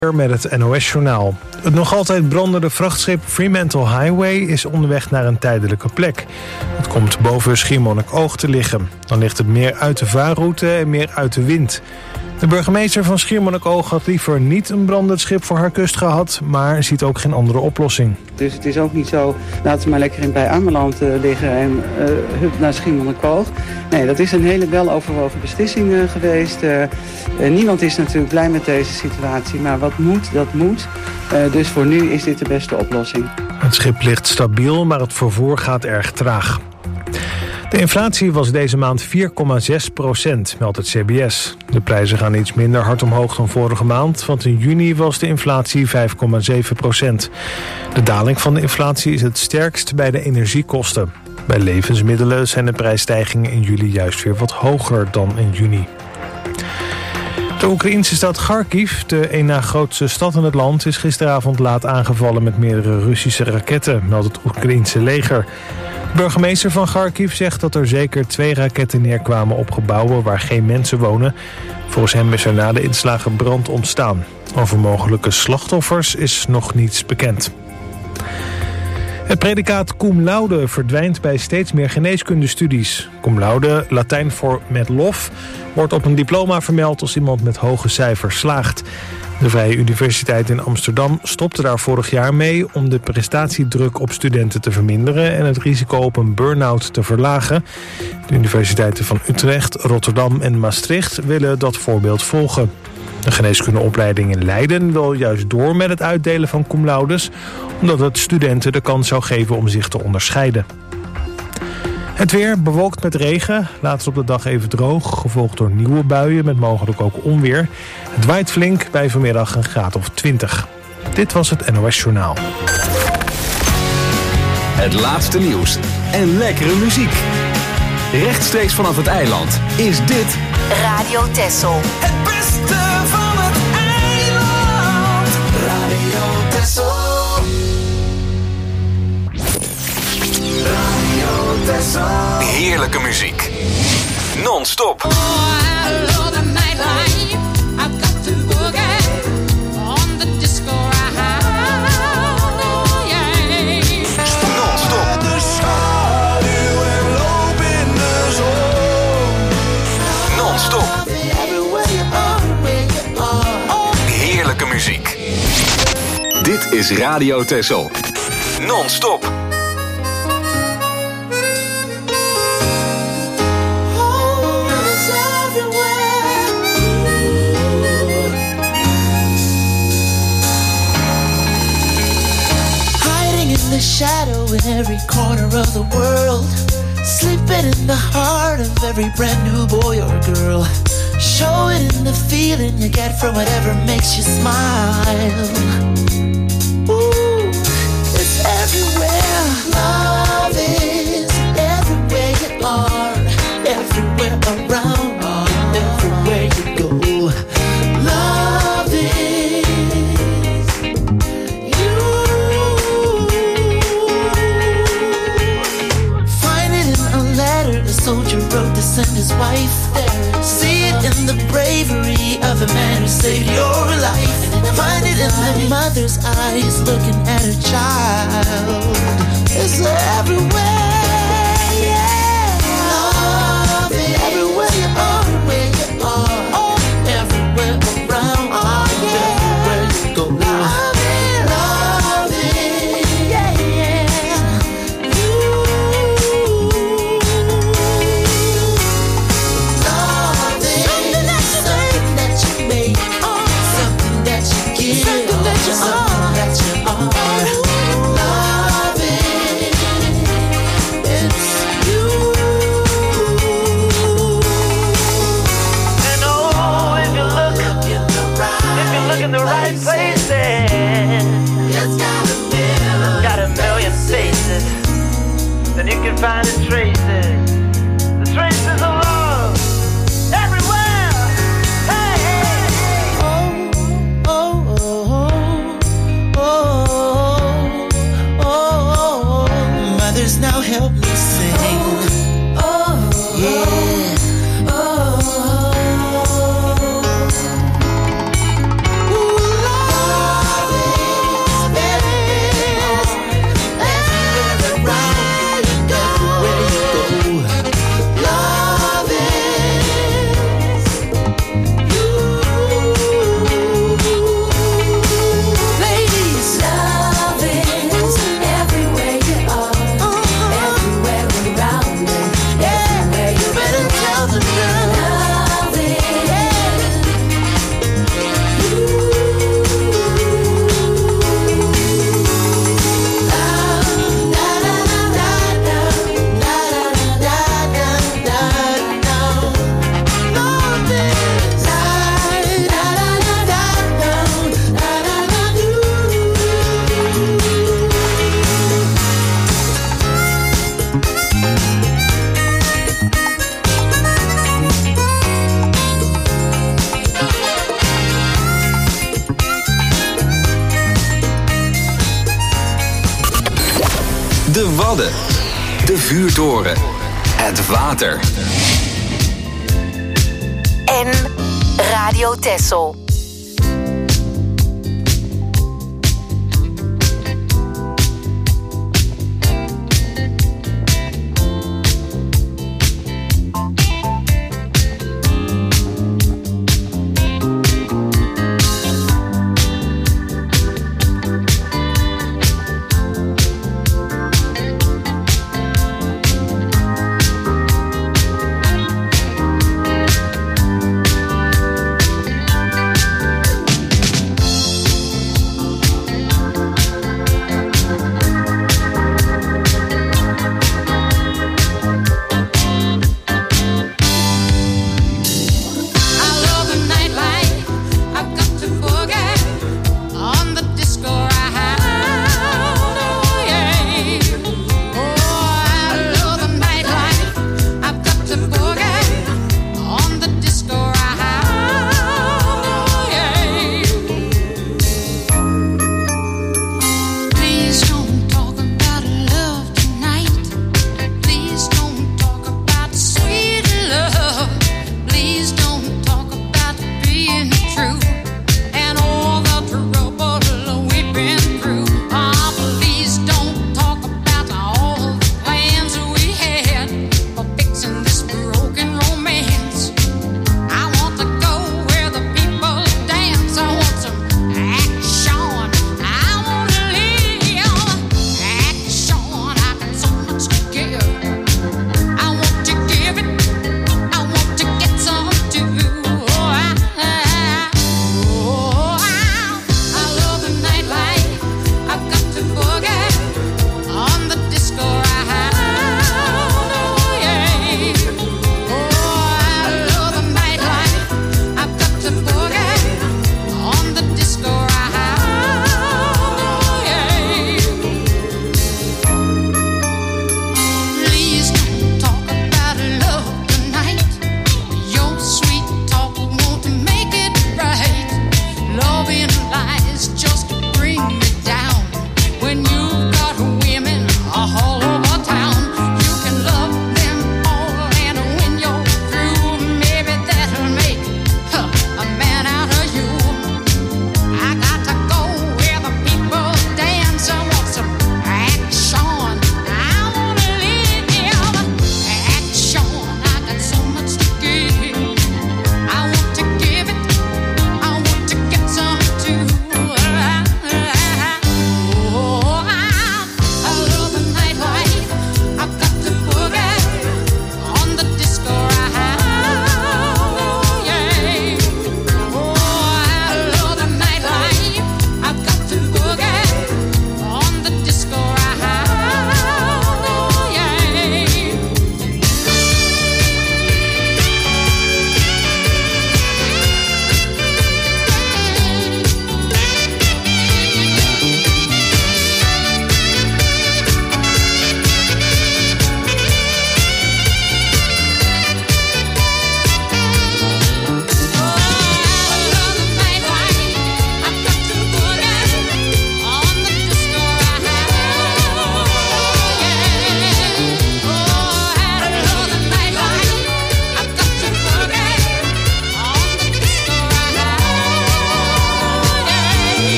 Met het NOS-journaal. Het nog altijd brandende vrachtschip Fremantle Highway is onderweg naar een tijdelijke plek. Het komt boven Schiermonnikoog te liggen. Dan ligt het meer uit de vaarroute en meer uit de wind. De burgemeester van Schiermonnikoog had liever niet een brandend schip voor haar kust gehad, maar ziet ook geen andere oplossing. Dus het is ook niet zo, laten we maar lekker in bij Ameland liggen en hup naar Schiermonnikoog. Nee, dat is een hele weloverwogen beslissing geweest. Niemand is natuurlijk blij met deze situatie, maar wat moet, dat moet. Dus voor nu is dit de beste oplossing. Het schip ligt stabiel, maar het vervoer gaat erg traag. De inflatie was deze maand 4,6%, meldt het CBS. De prijzen gaan iets minder hard omhoog dan vorige maand, want in juni was de inflatie 5,7%. De daling van de inflatie is het sterkst bij de energiekosten. Bij levensmiddelen zijn de prijsstijgingen in juli juist weer wat hoger dan in juni. De Oekraïnse stad Kharkiv, de één na grootste stad in het land, is gisteravond laat aangevallen met meerdere Russische raketten, meldt het Oekraïnse leger. De burgemeester van Kharkiv zegt dat er zeker 2 raketten neerkwamen op gebouwen waar geen mensen wonen. Volgens hem is er na de inslagen brand ontstaan. Over mogelijke slachtoffers is nog niets bekend. Het predicaat cum laude verdwijnt bij steeds meer geneeskundestudies. Cum laude, Latijn voor met lof, wordt op een diploma vermeld als iemand met hoge cijfers slaagt. De Vrije Universiteit in Amsterdam stopte daar vorig jaar mee om de prestatiedruk op studenten te verminderen en het risico op een burn-out te verlagen. De universiteiten van Utrecht, Rotterdam en Maastricht willen dat voorbeeld volgen. De geneeskundeopleiding in Leiden wil juist door met het uitdelen van cum laudes, omdat het studenten de kans zou geven om zich te onderscheiden. Het weer bewolkt met regen, later op de dag even droog, gevolgd door nieuwe buien met mogelijk ook onweer. Het waait flink, bij vanmiddag een graad of 20. Dit was het NOS Journaal. Het laatste nieuws en lekkere muziek. Rechtstreeks vanaf het eiland is dit Radio Texel. Het beste van het eiland. Radio Texel. Radio Texel. heerlijke muziek. Non-stop. Heerlijke muziek. Dit is Radio Texel. Non-stop. Hiding in the shadow in every corner of the world. Sleeping in the heart of every brand new boy or girl. Show it in the feeling you get from whatever makes you smile. Ooh, it's everywhere. Love is everywhere you are, everywhere around, everywhere you go. Love is you. Find it in a letter the soldier wrote to send his wife there. See it in the bravery of the man who saved your life. Find it in the mother's eyes looking at her child. It's everywhere, yeah. Love is everywhere you are, where you are, everywhere around, everywhere you go. Love it, yeah, yeah. Love it, something that you make, something that you give, something that you are. Love it, it's you. And oh, if you look in the right places, It's got a million faces, then you can find the traces of love everywhere. Hey, hey. Mothers, now help me sing. Yeah. Ooh, love. De Wadden. De vuurtoren. Het water. En Radio Texel.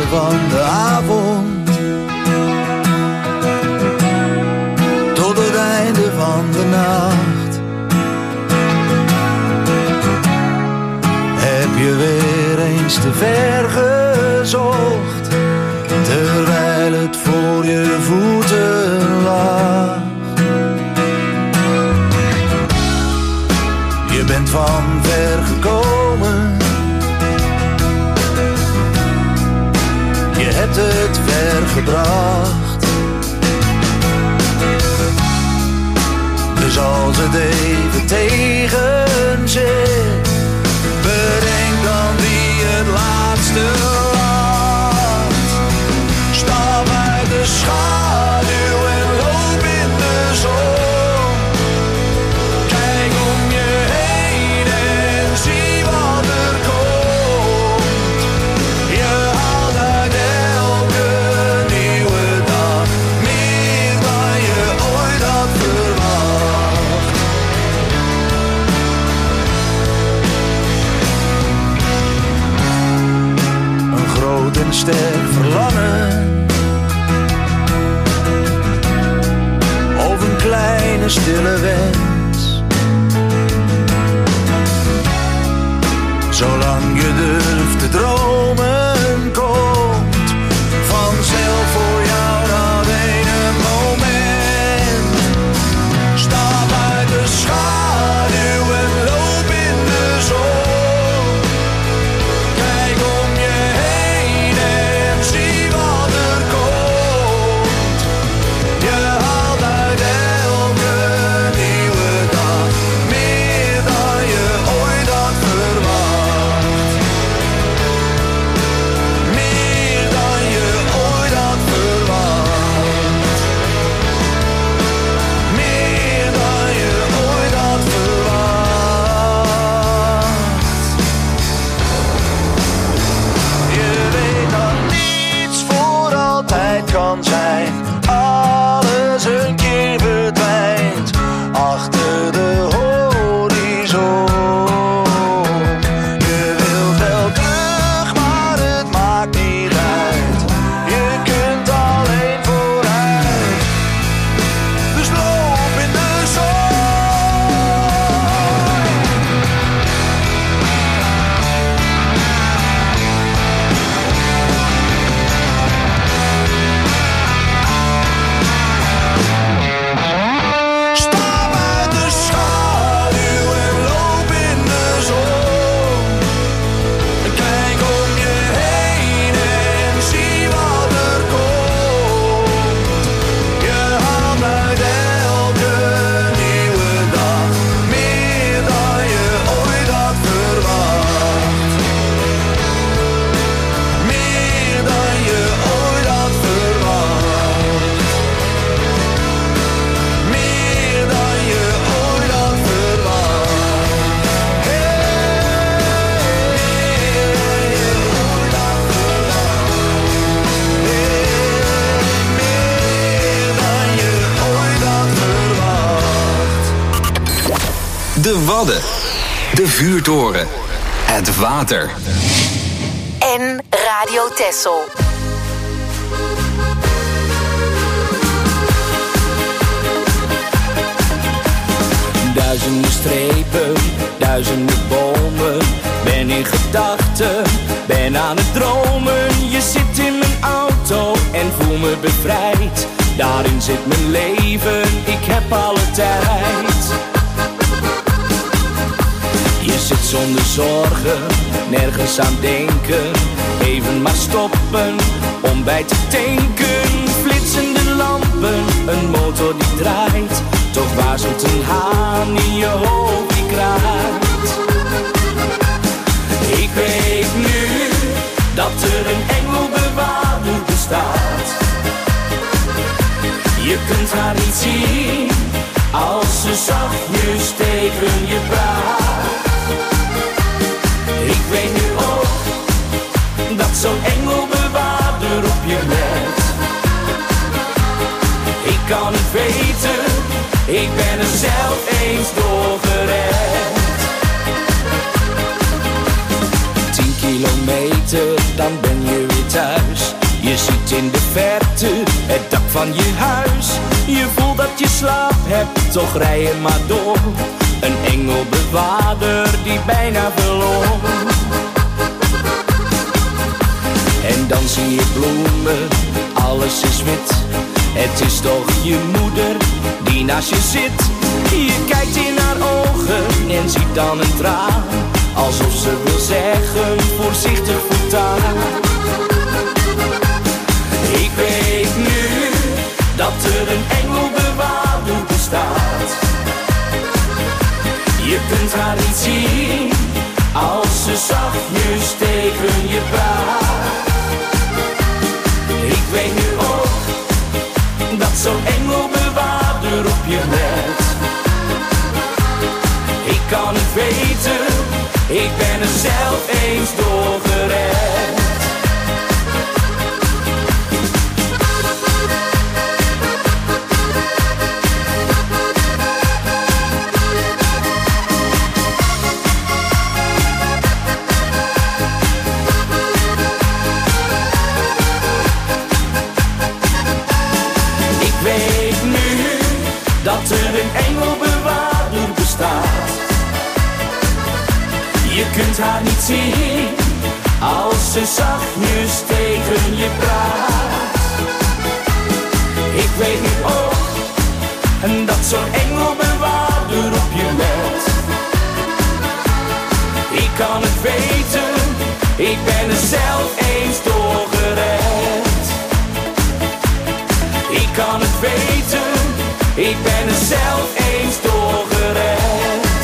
van de avond, tot het einde van de nacht. Heb je weer eens te ver gezocht, terwijl het voor je voeten lag. Je bent van ver gekomen, je hebt het ver gebracht. Dus als het even tegen zit, bedenk dan wie het laatste lacht. Stap uit de schaduw en loop in de zon. Kijk om je heen en zie wat er komt. Je haalt uit elke nieuwe dag meer dan je ooit had verwacht. Een groot en sterk verlangen, of een kleine stille wens. Zolang je durft te dromen, komt vanzelf voor jou dat ene moment. Stap uit de schaduw en loop in de zon. Kijk om je heen en zie wat er komt. Je haalt uit elke nieuwe dag meer dan je ooit had verwacht. Meer dan je ooit had verwacht. Meer dan je ooit had verwacht. Je weet dat niets voor altijd kan zijn. Alles een keer verdwijnt achter de horizon. Je wilt wel terug, maar het maakt niet uit. Je kunt alleen vooruit. Dus loop in de zon. Stap uit de schaduw en loop in de zon. Kijk om je heen en zie wat er komt. Je haalt uit elke nieuwe dag meer dan je ooit had verwacht. Meer dan je ooit had verwacht. Meer dan je ooit had verwacht. Meer dan je ooit had verwacht. De Wadden. De vuurtoren. Het water. En Radio Texel. Duizenden strepen, duizenden bomen. Ben in gedachten, ben aan het dromen. Je zit in mijn auto en voel me bevrijd. Daarin zit mijn leven, ik heb alle tijd. Je zit zonder zorgen, nergens aan denken. Even maar stoppen, om bij te tanken. Flitsende lampen, een motor die draait. Toch waarschuwt een haan in je hoofd die kraait. Ik weet nu dat er een engelbewaarder bestaat. Je kunt haar niet zien als ze zachtjes tegen je praat. Ik weet nu ook dat zo'n engelbewaarder op je let. Ik kan het weten, ik ben er zelf eens door gered. 10 kilometer, dan ben je weer thuis. Je ziet in de verte het dak van je huis. Je voelt dat je slaap hebt, toch rij je maar door. Een engelbewaarder die bijna verloor. En dan zie je bloemen, alles is wit. Het is toch je moeder die naast je zit. Je kijkt in haar ogen en ziet dan een traan. Alsof ze wil zeggen, voorzichtig voortaan. Ik weet nu dat er een engelbewaarder bestaat. Je kunt haar niet zien als ze zachtjes tegen je praat. Ik weet nu ook dat zo'n engelbewaarder op je let. Ik kan het weten, ik ben er zelf eens door gered. Dat er een engelbewaarder bestaat. Je kunt haar niet zien als ze zachtjes tegen je praat. Ik weet nu ook dat zo'n engelbewaarder op je let. Ik kan het weten, ik ben er zelf eens door gered. Ik kan het weten, ik ben er zelf eens door gered.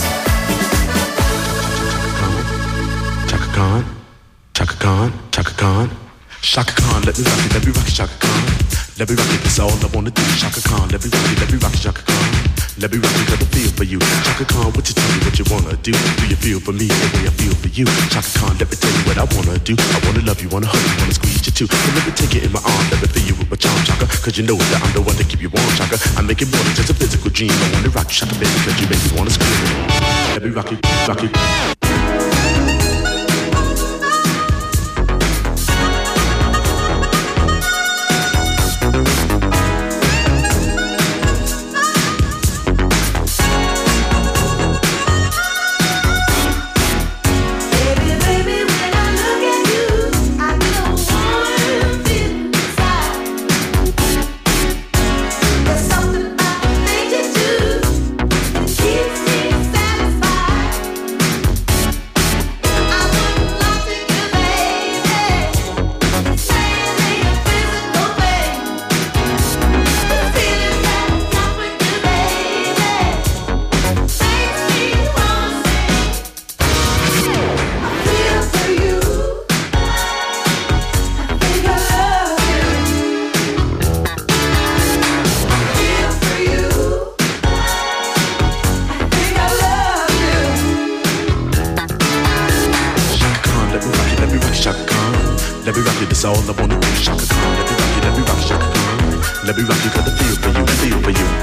Chaka Khan, Chaka Khan, Chaka Khan. Chaka Khan, let me rock it, Chaka Khan. Let me rock it, that's all I wanna do. Chaka Khan, let me rock it, Chaka Khan. Let me rock it, got a feel for you. Chaka Khan, what you tell me what you wanna do? Do you feel for me the way I feel for you? Chaka Khan, let me tell you what I wanna do. I wanna love you, wanna hug you, wanna squeeze you too. So let me take it in my arms, let me feel you with my charm, Chaka. Cause you know that I'm the one to keep you warm, Chaka. I make it more than just a physical dream. I wanna rock you, Chaka, baby, cause you make me wanna scream. Let me rock it, rock it. That's all I wanna do, Chaka Khan. Let me rock it, Chaka Khan. Let me rock you, got the feel for you, feel for you.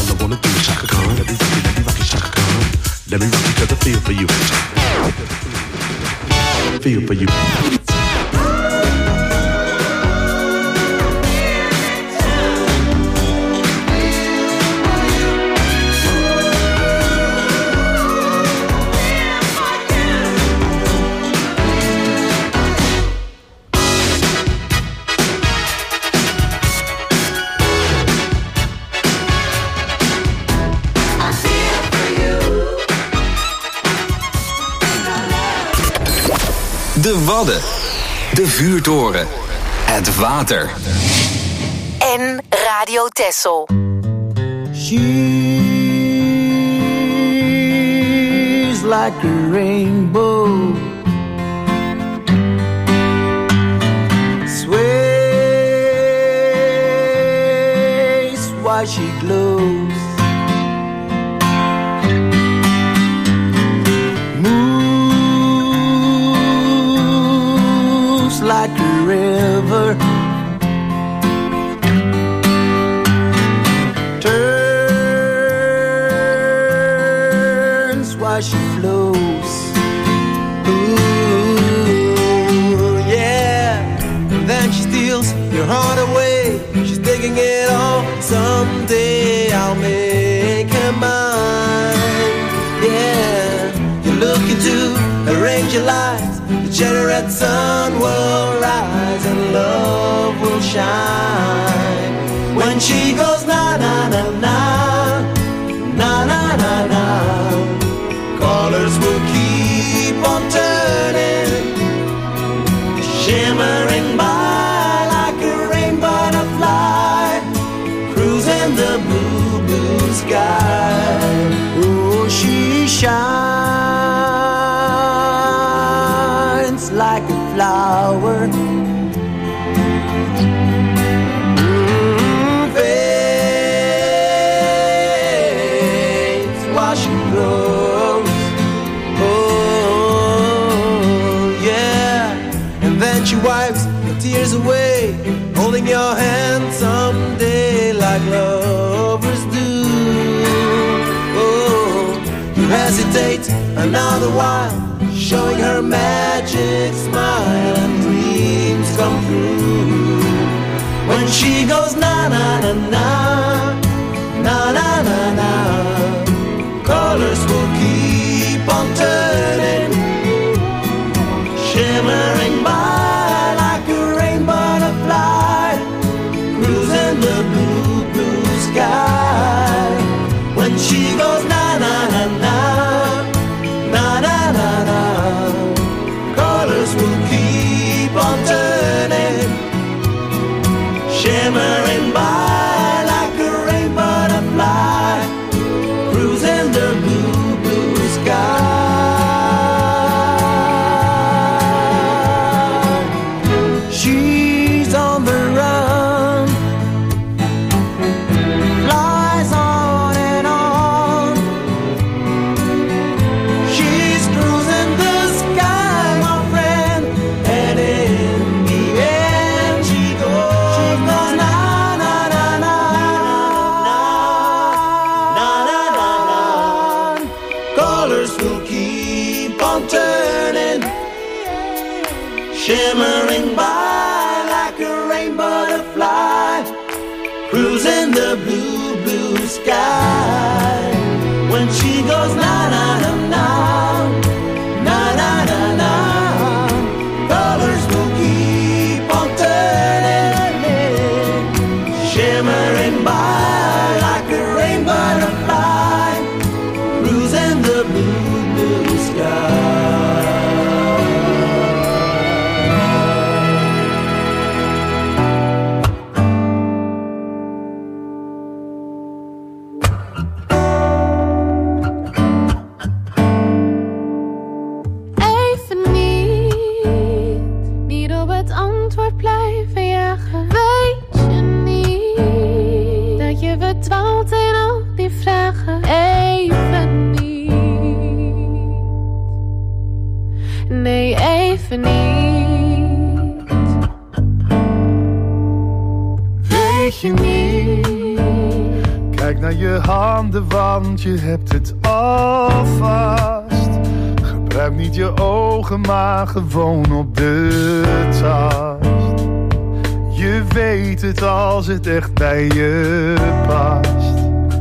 all I wanna do. Chaka Khan, let me rock it, Chaka Khan. Let me rock it 'cause I feel for you. Feel for you. De Wadden, de vuurtoren, het water. En Radio Texel. She's like a rainbow, sways while she glows. Like a river, turns while she flows. Ooh, yeah. And then she steals your heart away. She's taking it all. Someday I'll make her mine. Yeah. You look into her angel eyes. The red sun will rise and love will shine. When she goes na na na na, na na na na, colors will keep on turning, shimmering by like a rainbow butterfly, cruising the blue, blue sky. Oh, she shines like a flower, fades while she grows. Oh yeah, and then she wipes the tears away, holding your hand someday like lovers do. Oh, you hesitate another while, showing her magic smile and dreams come true. When she goes na na na na, na na na na, colors will keep on turning, shimmering by like a rainbow butterfly, cruising the blue, blue sky. When she goes na na na na, na na na na, colors will keep on turning, shimmering by like a rainbow butterfly, cruising the blue, blue sky. She's on the run, flies on and on. She's cruising the sky, my friend, and in the end she goes na na na na na, na na na na. Colors will keep on turning, shimmering by like a rainbow butterfly, cruising the blue, blue sky. When she goes na na na na, na na na na, colors will keep on turning, shimmering by like a rainbow butterfly, cruising the blue, blue sky. Even niet op het antwoord blijven jagen. Weet je niet dat je verdwaalt in al die vragen? Even niet, nee even niet. Weet je niet, kijk naar je handen, want je hebt het alvast. Gebruik niet je ogen, maar gewoon op de tast. Je weet het als het echt bij je past.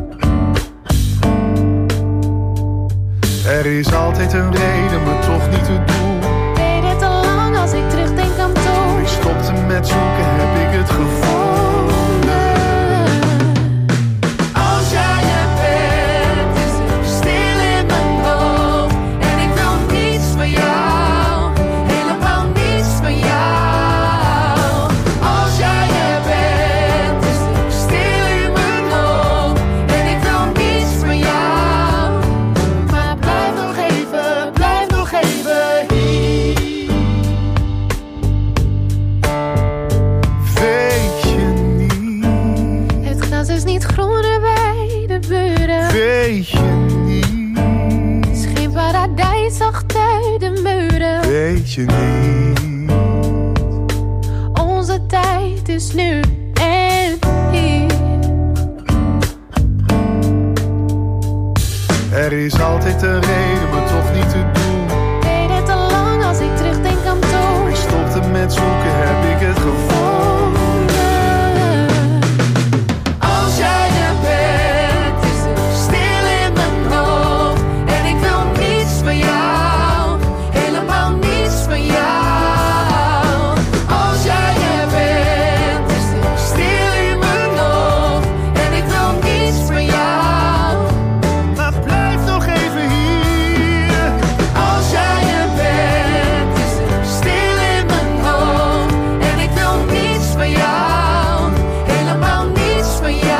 Er is altijd een reden, maar toch niet het doel. Weet het al lang als ik terugdenk aan toen. Ik stopte met zoeken, heb ik het gevonden. Als jij er bent, is het stil in mijn hoofd. En ik wil niets van jou, helemaal niets van jou. Als jij er bent, is het stil in mijn hoofd. En ik wil niets van jou. Maar blijf nog even hier. Weet je niet? Het gras is niet groener bij de buren. Weet je niet? Het is geen paradijs achter de muren. Weet je niet? Onze tijd is nu en hier. Er is altijd een reden, maar toch niet het doel. Weet het al lang als ik terugdenk aan toen. Ik stopte met zoeken, heb ik het gevonden. Als jij er bent, is het stil in mijn hoofd. En ik wil niets van jou, helemaal niets van jou. Als jij er bent, is het stil in mijn hoofd. En ik wil niets van jou. Maar blijf nog even hier. Als jij er bent, is het stil in mijn hoofd. En ik wil niets van jou, helemaal niets van jou.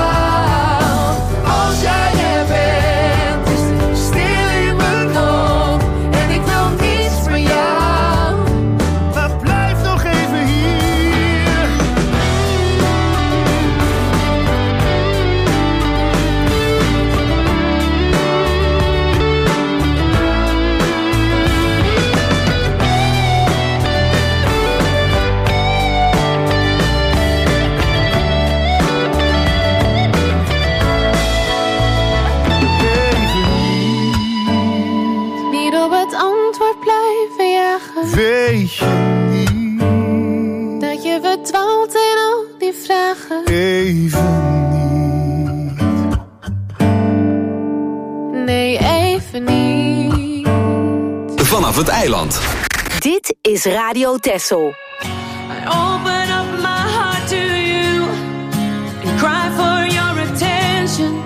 Als jij er bent, is het stil in mijn hoofd. En ik wil niets van jou. Maar blijf nog even hier. Niet op het antwoord blijven jagen. Weet je niet? Dat je verdwaalt in al die vragen. Even niet. Nee, even niet. Vanaf het eiland. Dit is Radio Texel. I open up my heart to you and cry for your attention.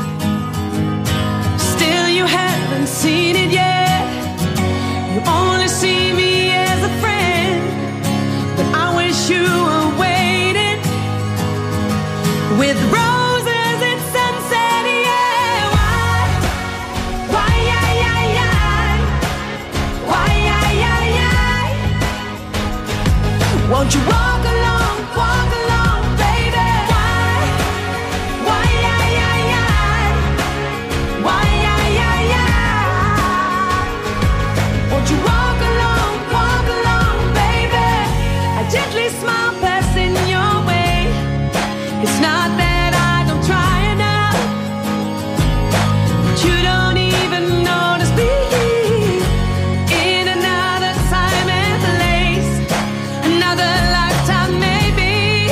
Still you haven't seen it yet. You only see me as a friend, but I wish you were waiting with roses and sunset. Yeah, why, yeah, yeah, yeah. Why, yeah, yeah, yeah. Won't you walk along, baby? Why, yeah, yeah, yeah. Why, yeah, yeah, yeah. Won't you walk along, baby? I gently smile passing your way. It's not that I don't try enough, but you don't even notice me. In another time and place, another lifetime maybe.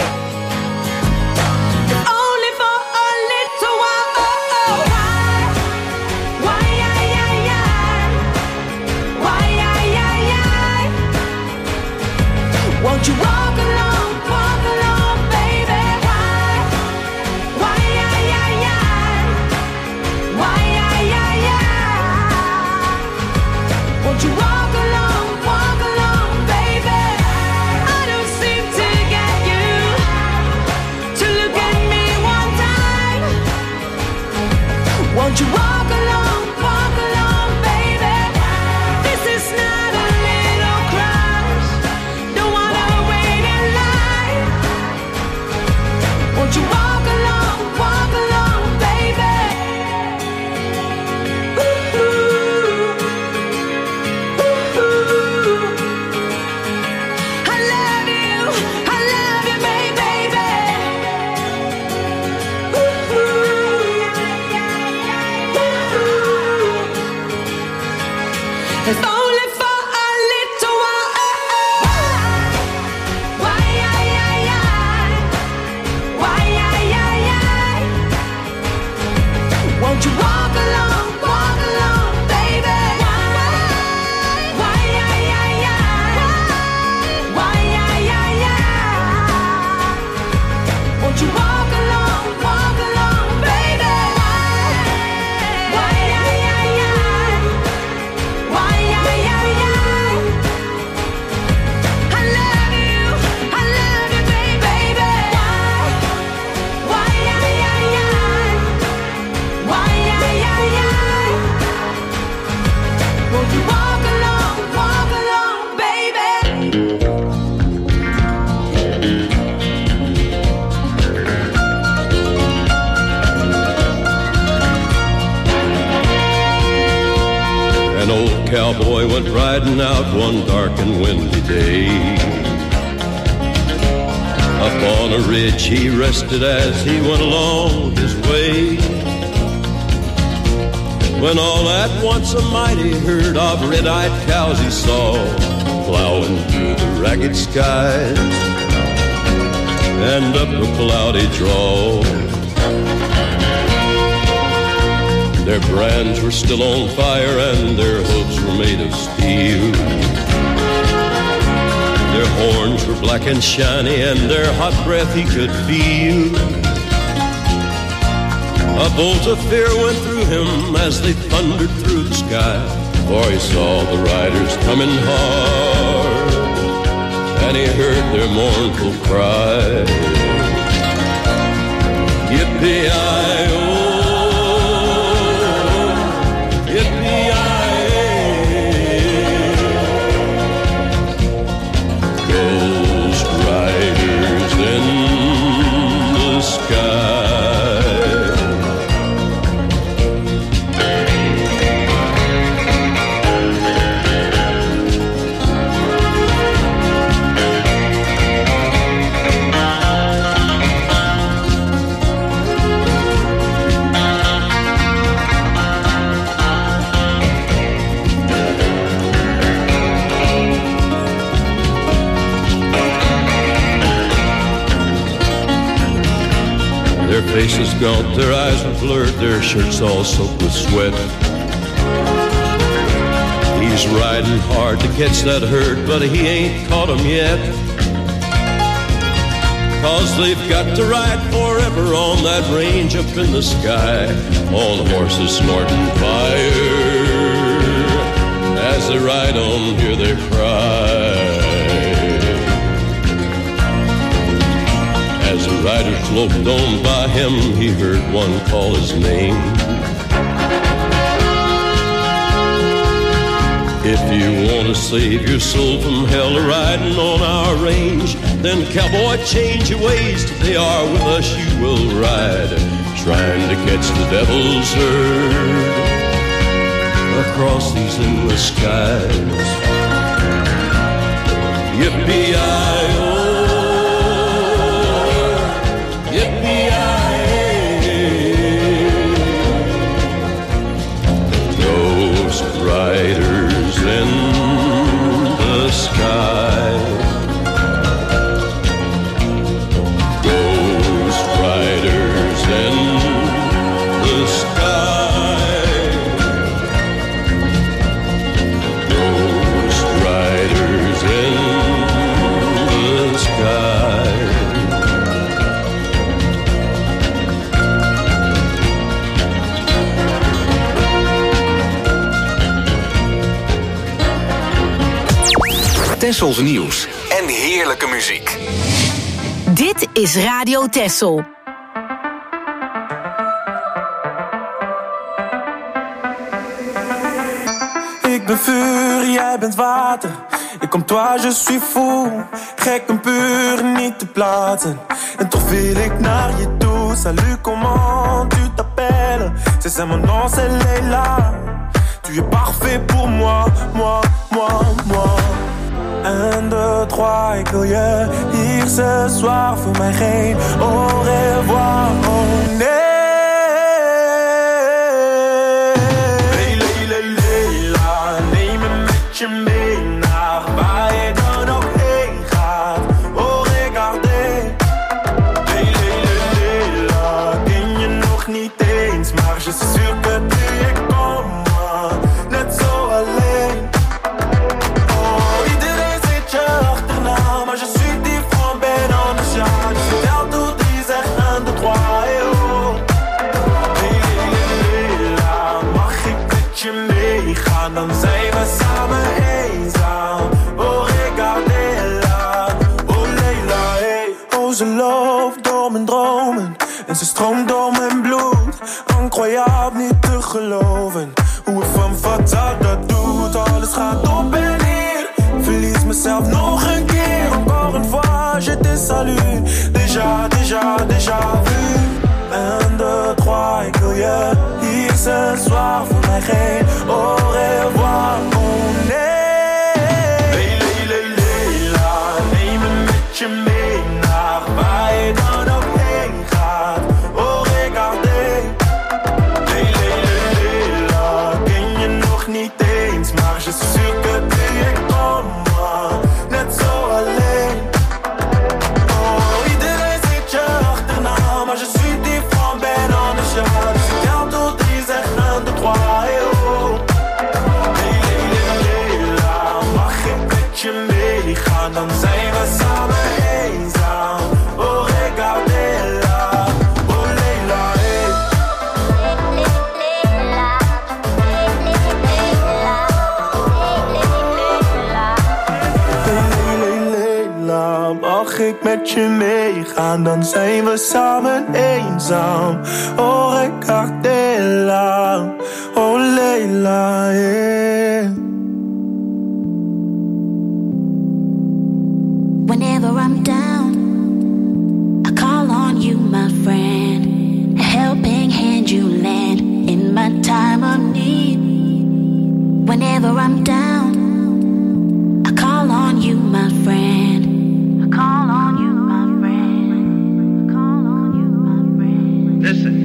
If only for a little while. Why, yeah, yeah, yeah. Why, yeah, yeah, yeah. Won't you walk along, baby? Why, yeah, yeah, yeah. Why, yeah, yeah, yeah. Won't you walk along, baby? I don't seem to get you to look at me one time. Won't you walk along, baby? This is not a little crush. Don't wanna wait in line. Won't you walk along, baby? Ooh, ooh, ooh. I love you, baby. Ooh, ooh. Won't you walk along, baby? Why, won't you walk along, baby? Why, I love you, baby. Why, won't you walk along, baby? An old cowboy went riding out one dark and windy day. Up on a ridge he rested as he went along his way. When all at once a mighty herd of red-eyed cows he saw plowing through the ragged skies and up a cloudy draw. Their brands were still on fire and their hooves were made of steel. Their horns were black and shiny and their hot breath he could feel. A bolt of fear went through him as they thundered through the sky, for he saw the riders coming hard and he heard their mournful cry. Yippee-yi-oh, Ghost riders in the sky. Their faces gaunt, their eyes were blurred, their shirts all soaked with sweat. He's riding hard to catch that herd, but he ain't caught 'em yet. 'Cause they've got to ride forever on that range up in the sky, on horses snorting fire. As they ride on, hear their cry. As the riders loped on by him, he heard one call his name. If you want to save your soul from hell riding on our range, then cowboy, change your ways. Today are with us you will ride, trying to catch the devil's herd across these endless skies. Yippee-yi-oh, riders in the sky. Ghost riders in the sky. Ghost riders in the sky. Tessels nieuws en heerlijke muziek. Dit is Radio Tessel. Ik ben vuur, jij bent water. Et comme toi je suis fou. Gek en puur, niet te plaatsen. En toch wil ik naar je toe. Salut, comment tu t'appelles? C'est ça mon nom, c'est Leila. Tu es parfait pour moi, moi, moi, moi. 1, 2, 3, ik wil je hier ce soir. Voor mij geen au revoir, oh nee. Hey, Leila, neem me met je mee naar waar je dan ook heen gaat. Oh, regardez. Hey, Leila, ken je nog niet eens, maar je sûr que tu es comme moi, net zo alleen. Oh, iedereen zit je achterna, maar je suis différent, ben anders, ja. Dus vertel toe, die zegt un, deux, trois, et oh. Hey, mag ik met je meegaan, dan zijn we samen eenzaam. Oh, regardez-la, oh Leila, hey. Oh, ze loopt door mijn dromen en ze stroomt door mijn bloed. Incroyable, niet te geloven hoe het van fatal dat doet. Alles gaat op en neer, verlies mezelf nog een keer. Encore une fois, je te salue. Déjà vu. 1, 2, 3, ik wil je hier ce soir. Voor mij geen au revoir, oh nee. Leila, neem me met je mee naar waar je dan ook heen gaat. Oh, regardez. Leila, ken je nog niet eens, maar je suis sûr que tu es comme moi, net zo alleen. Oh, iedereen zit je achterna, maar je suis différent, ben anders, ja. Dus ik tel tot 3, zeg 1, 2, 3, et oh. Leila, mag ik met je meegaan, dan zijn we samen eenzaam. Oh, regardez-la, oh Leila, hey. Leila, mag ik met je meegaan, dan zijn we samen eenzaam. Oh, regardez-la, oh Leila, yeah. Whenever I'm down, I call on you, my friend. A helping hand you lend in my time of need. Whenever I'm down, I call on you, my friend. I call on you, my friend. I call on you, my friend. Listen.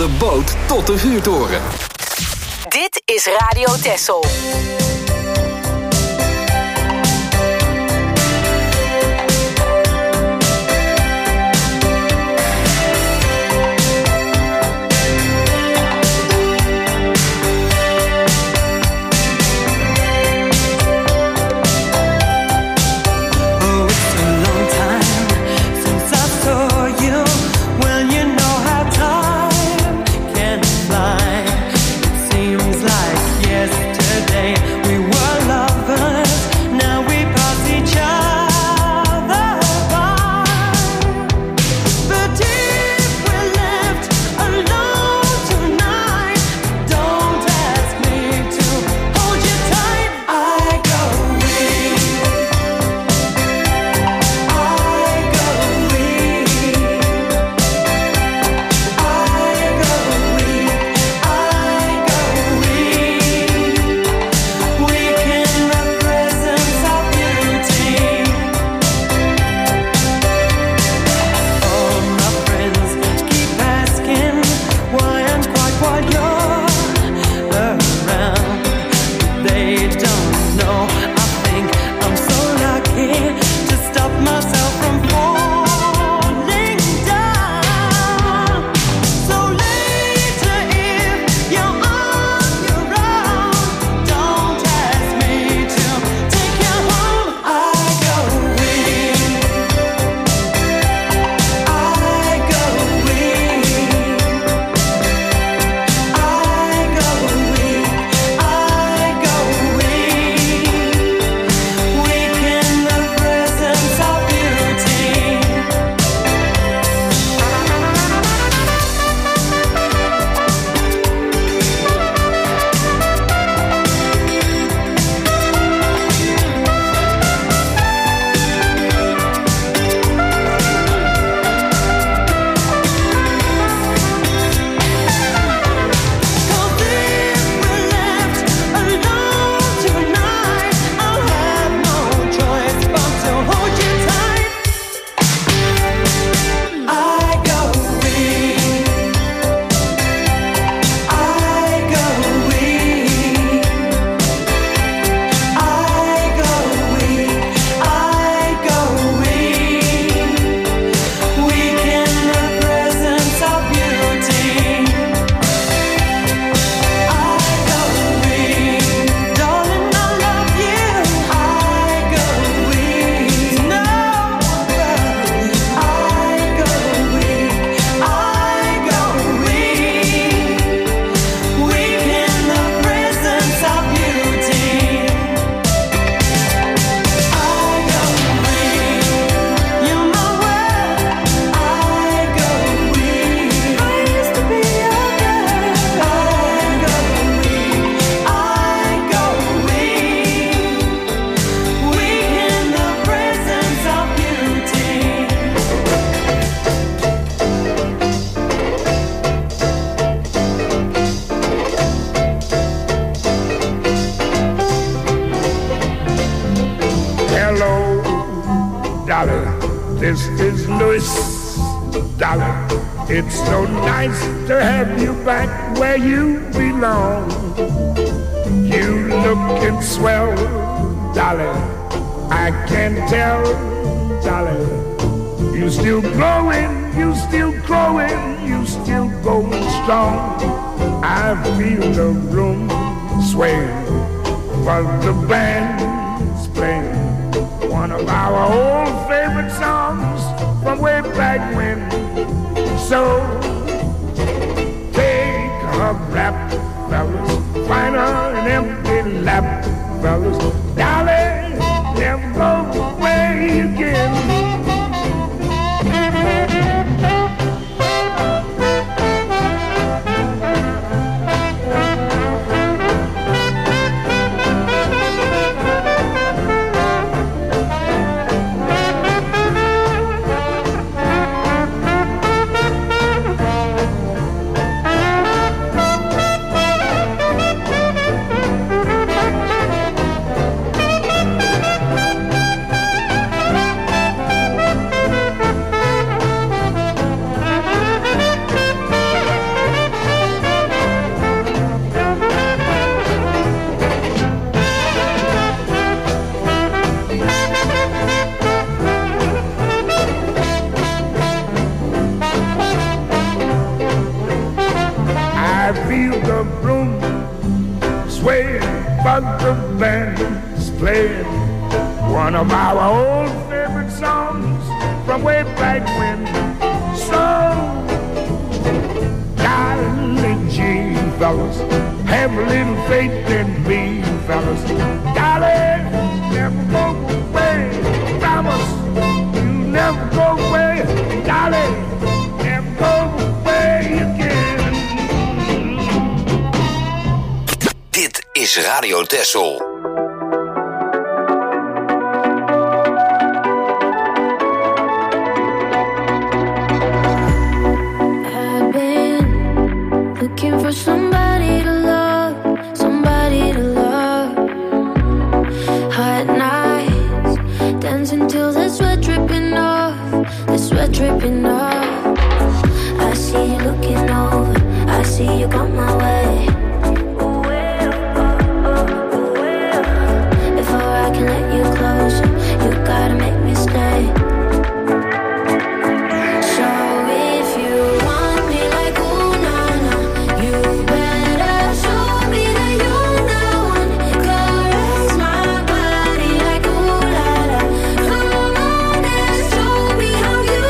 de boot tot de vuurtoren. Dit is Radio Texel. This is Louis, darling. It's so nice to have you back where you belong. You looking swell, darling. I can tell, darling. You still glowing, you still growing, you still going strong. I feel the room swaying, but the band's playing one of our old favorite songs from way back when. So take a rap, fellas, find her an empty lap, fellas. Darling, never go away again. the broom, swaying, but the band's playing one of our old favorite songs from way back when. So, darling G, fellas, have a little faith in me, fellas. Darling, never go away, promise you never go away, darling, never go away again. Dit is Radio Texel. Looking for somebody to love, somebody to love. Hot nights, dancing till the sweat dripping off, the sweat dripping off. I see you looking over, I see you come my way. Before I can let you closer, you gotta make me stay. So if you want me like ooh na na, you better show me that you're the one. Caress my body like ooh la la. Come on and show me how you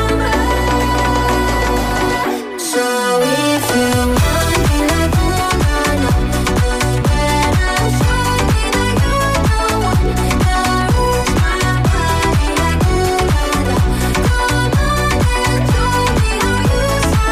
somebody. So if you want me like ooh na na, you better show me that you're the one. Caress my body like ooh la la. Come on and show me how you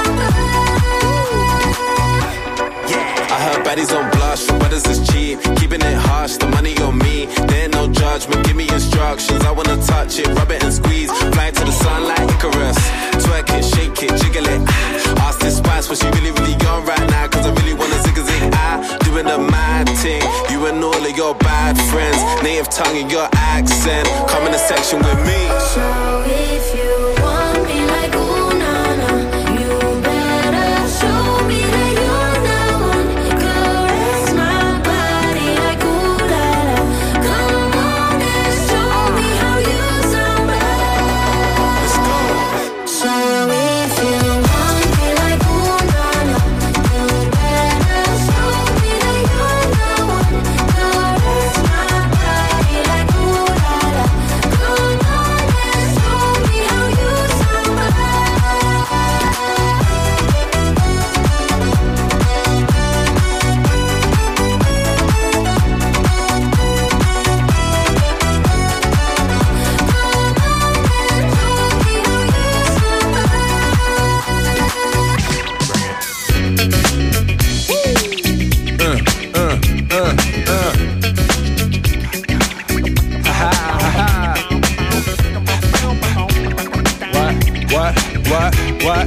I heard baddies on blush, for brothers is cheap. Keeping it harsh, the money on me. There ain't no judgment, give me instructions. I wanna touch it, rub it and squeeze. Fly to the sun like Icarus. Twerk it, shake it, jiggle it. Ask this spice what she really, really on right now. Cause I really wanna zig a zig. Doing the mad thing. You and all of your bad friends. Native tongue and your accent. Come in the section with me. So if you want me like ooh na na, you better show me that you're the one. Caress my body like ooh la la. Come on and show me how you somebody. Let's go. So if you want me like ooh na na, you better show me that you're the one. Caress my body like ooh la la. Come on and show me how you somebody. What?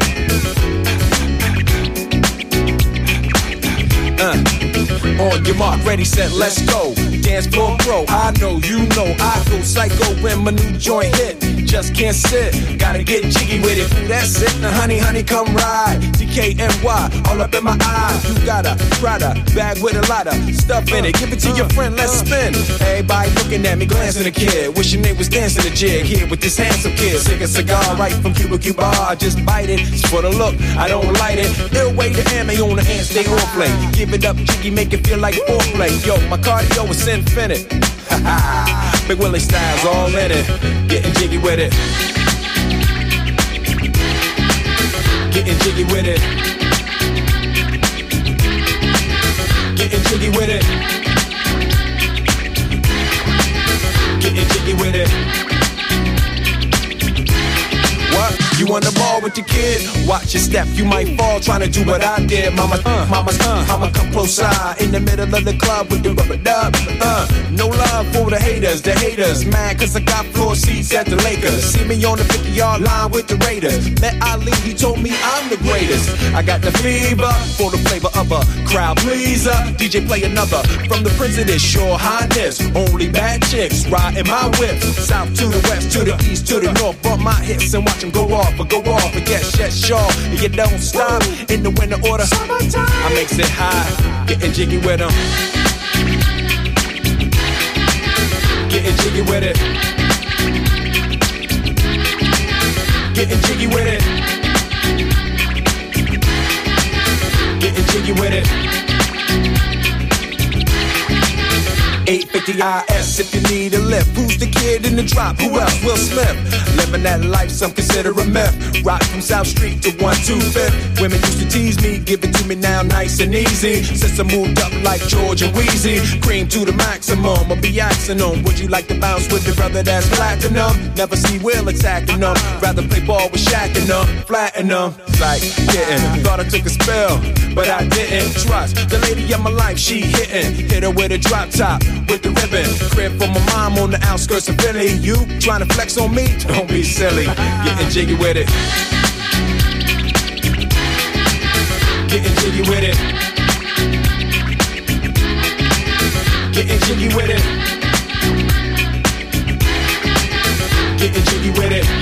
On your mark, ready, set, let's go. Dance floor pro, I know, you know, I go psycho when my new joint hit. Just can't sit, gotta get jiggy with it. Ooh, that's it, now honey, come ride. DKNY, all up in my eyes. You got a Prada bag with a lot of stuff in it. Give it to your friend, let's spin. Everybody looking at me, glancing a kid. Wishing they was dancing a jig here with this handsome kid. Sick a cigar right from Cuba Cuba. I just bite it, it's for the look, I don't light it. Ill way to ammo on the hand, stay on play. Give it up, jiggy, make it feel like foreplay. Yo, my cardio is infinite. Big Willie style's all in it. Getting jiggy with it. Getting jiggy with it. Getting jiggy with it. Getting jiggy with it. What? You on the ball with your kid? Watch your step, you might fall trying to do what I did. Mama, I'ma come close side in the middle of the club with the rubber dub. No love for the haters, mad cause I got floor seats at the Lakers. See me on the 50-yard line with the Raiders. Met Ali, he told me I'm the greatest. I got the fever for the flavor of a crowd pleaser. DJ play another from the Prince of this Your Highness. Only bad chicks riding my whip. South to the west, to the east, to the north. Bump my hips and watch them go off. And yes, sure. And you don't stop in the winter order. I makes it high, getting jiggy with them. Getting jiggy with it. Getting jiggy with it. Getting jiggy with it. 850 IS if you need a lift. Who's the kid in the drop? Who else? Will Smith. Living that life, some consider a myth. Rock from South Street to 125th. Women used to tease me, give it to me now nice and easy. Since I moved up like George and Wheezy, cream to the maximum. I'll be axing them. Would you like to bounce with your brother that's platinum? Never see Will attacking them. Rather play ball with Shaq and them, flatten them. Like getting, thought I took a spell, but I didn't. Trust the lady of my life, she hitting. Hit her with a drop top, with the ribbon. Crib for my mom on the outskirts of Philly. You trying to flex on me? Don't be silly. Getting jiggy with it. Getting jiggy with it. Getting jiggy with it. Getting jiggy with it.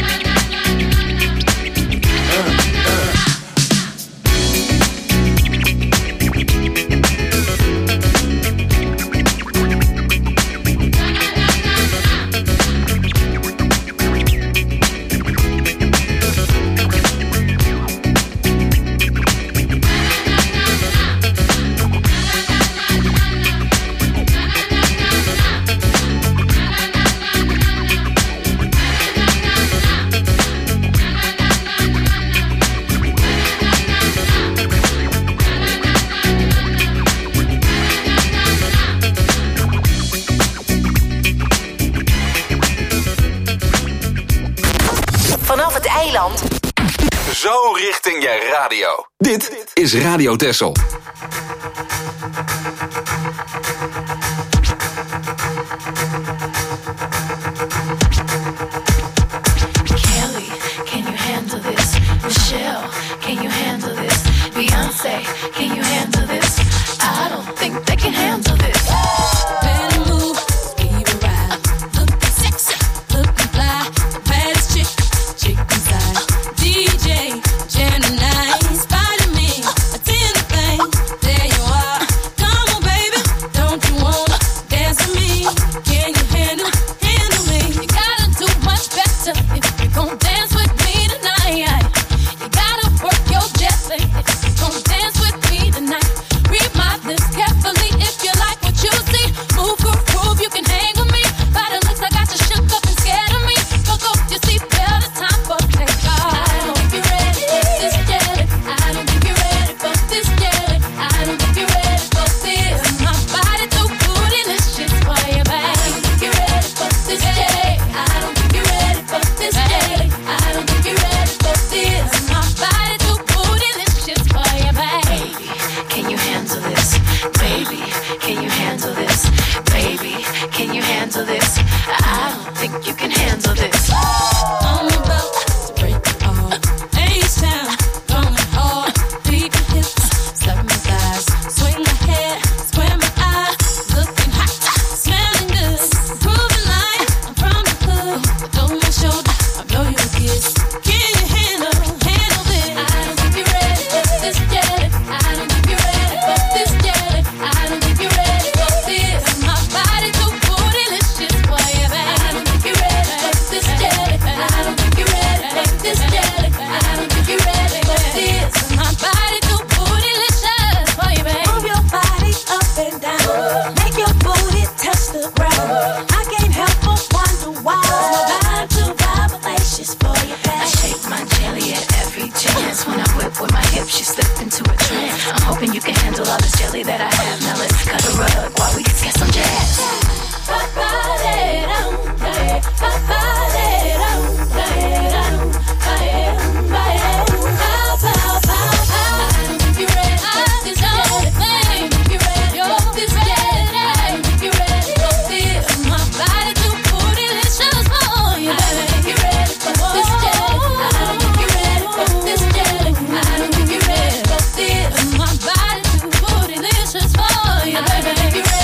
Zo richting je radio. Dit is Radio Texel. Kelly, can you handle this? Michelle, can you handle this? Beyonce, can you handle this? I don't think they can handle this. Better move, even ride. Looking sexy, looking fly. The baddest chick inside. DJ, Gemini, inspired me. Attend the thing, there you are. Come on, baby, don't you wanna dance with me? Can you handle me? You gotta do much better if you're gonna dance with me tonight. You gotta work your jelly if you're gonna dance with me tonight. Read my lips carefully if you like what you see. Move, groove, you can hang with me. By the looks, I got you shook up and scared of me. Fuck up your seatbelt, it's time for takeoff. I don't think you're ready for this jelly. I don't think you're ready for this jelly. I don't think you're ready for this. My body too bootylicious for you, babe. I don't think you're ready for this jelly. I don't think you're ready for this jelly. I don't think you're ready for this. My body too bootylicious for you, babe. Can you handle this? Baby, can you handle this? Baby, can you handle this? I don't think you can handle this. I'm about to break it all. H-Town, going hard. Beat my hips, step my thighs. Swing my head, square my eyes. Looking hot, smelling good. Proving like I'm from the hood. Over my shoulder, I blow you a kiss. Can you handle this? I don't think you're ready for this jelly. I don't think you're ready for this jelly. I don't think you're ready for this. My body too bootylicious for you, babe. I don't think you're ready for this jelly. I don't think you're ready for this jelly. I don't think you're ready for this. My body too bootylicious for you, babe. Move your body up and down. Make your booty touch the ground. I can't help but wonder why. My vibe too vibalacious for you, I babe. shake my jelly at every chance. When I whip with my hips, you slip into a trance. I'm hoping you can handle all this jelly that I have. Now let's cut a rug while we get some jazz. My body too bootylicious for you, baby.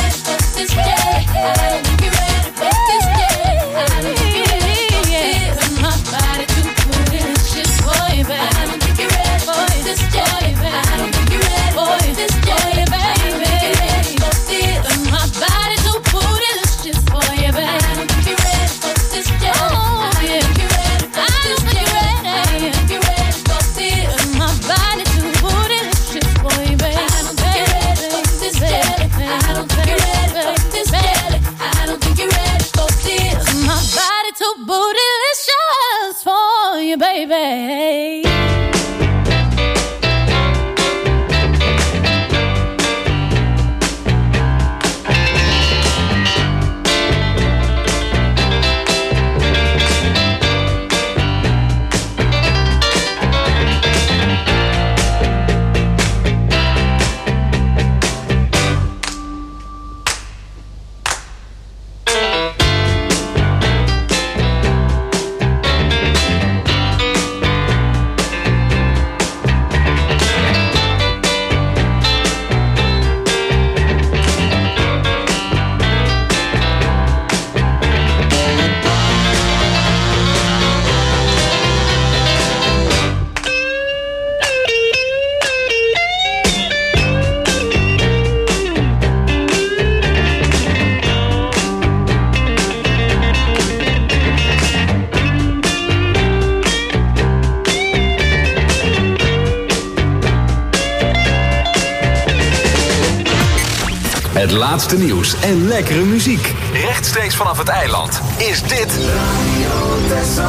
Het laatste nieuws en lekkere muziek. Rechtstreeks vanaf het eiland is dit Radio Texel.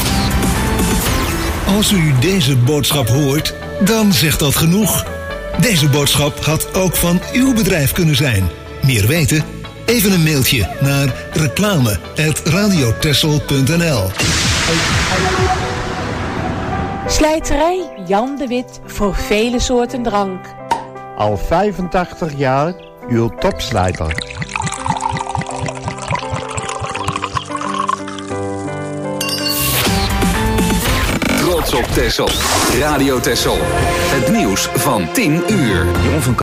Als u deze boodschap hoort, dan zegt dat genoeg. Deze boodschap had ook van uw bedrijf kunnen zijn. Meer weten? Even een mailtje naar reclame@radiotexel.nl. Slijterij Jan de Wit voor vele soorten drank. Al 85 jaar uw topslijter. Trots op Texel. Radio Texel. Het nieuws van 10 uur.